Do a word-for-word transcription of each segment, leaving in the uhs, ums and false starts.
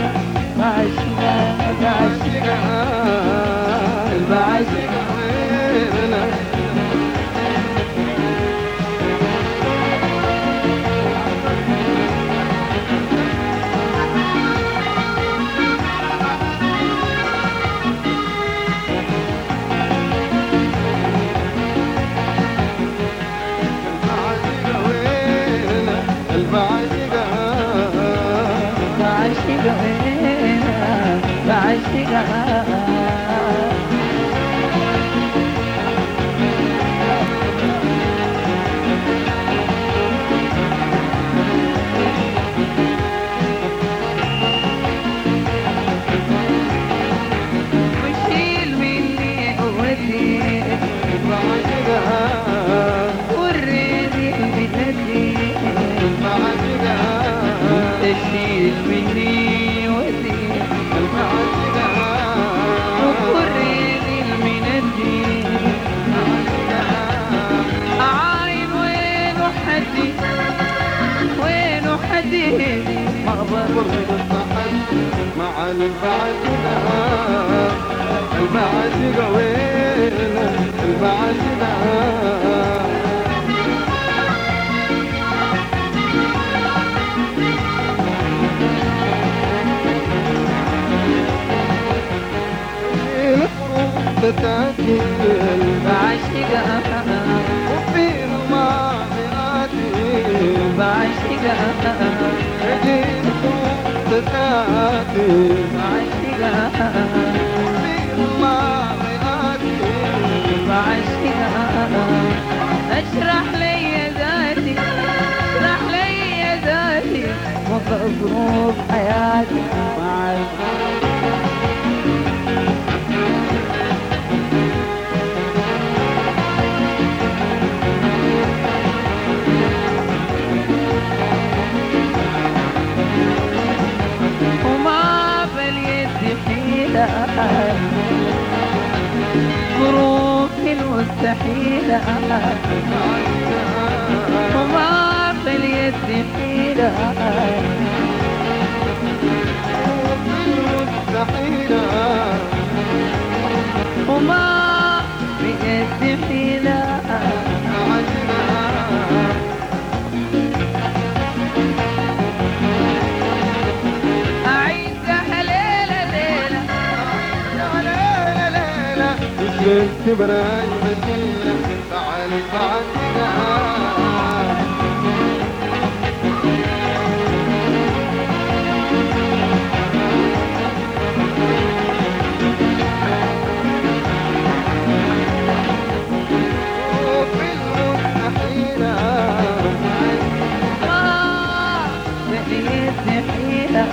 بعشقها بعشقها بعشقها وينها بعشقها وشيل مني قوتي بعشقها وريني بدتي بعشقها تشيل مني ما بقدر مع البعشقة البعشقة وين البعشقة بتاعتي البعشقة وفي الماضياتي بعشقها عجيب بتاعتي بعشقها وفي الماضياتي بعشقها اشرح لي ذاتي اشرح لي ذاتي وظروف حياتي مع ظروفي المستحيلة وما في اليد حيلة المستحيلة وما في اليد حيلة بنت براي بديلة تعالي بعشقها وفي المستحيلة ما بقيت حيلة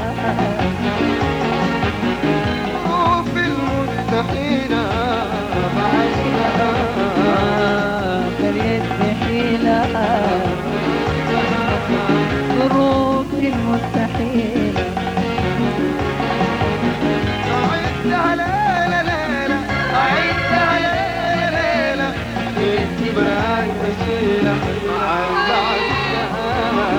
وفي المستحيلة ظروفي المستحيلة أعدها ليلة ليلة أعدها ليلة ليلة انت براي وسيلة مع البعشقة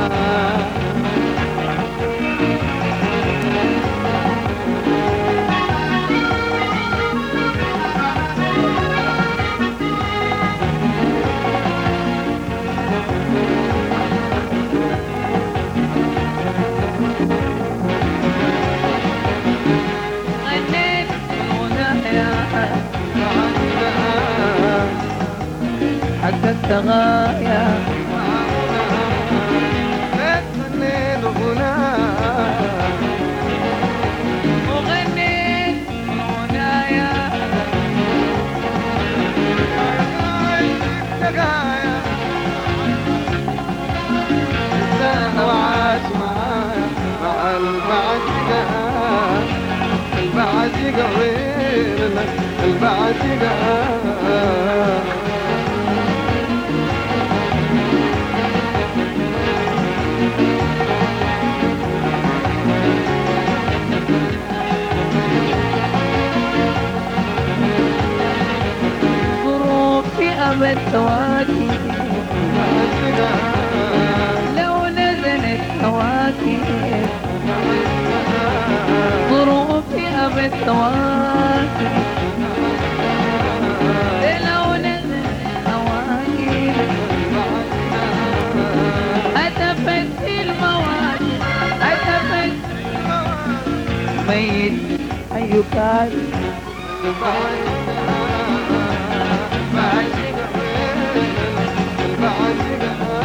حققت غاية غنيت غنايا وغنيت غنايا دقايا سنة وعاش معايا مع البعشقة البعشقة وين البعشقة أبد تواكي لو نزلت كواكب بالتواصل لو نزل أواكب هتفت المواجب هتفت ميت أي كان بعشق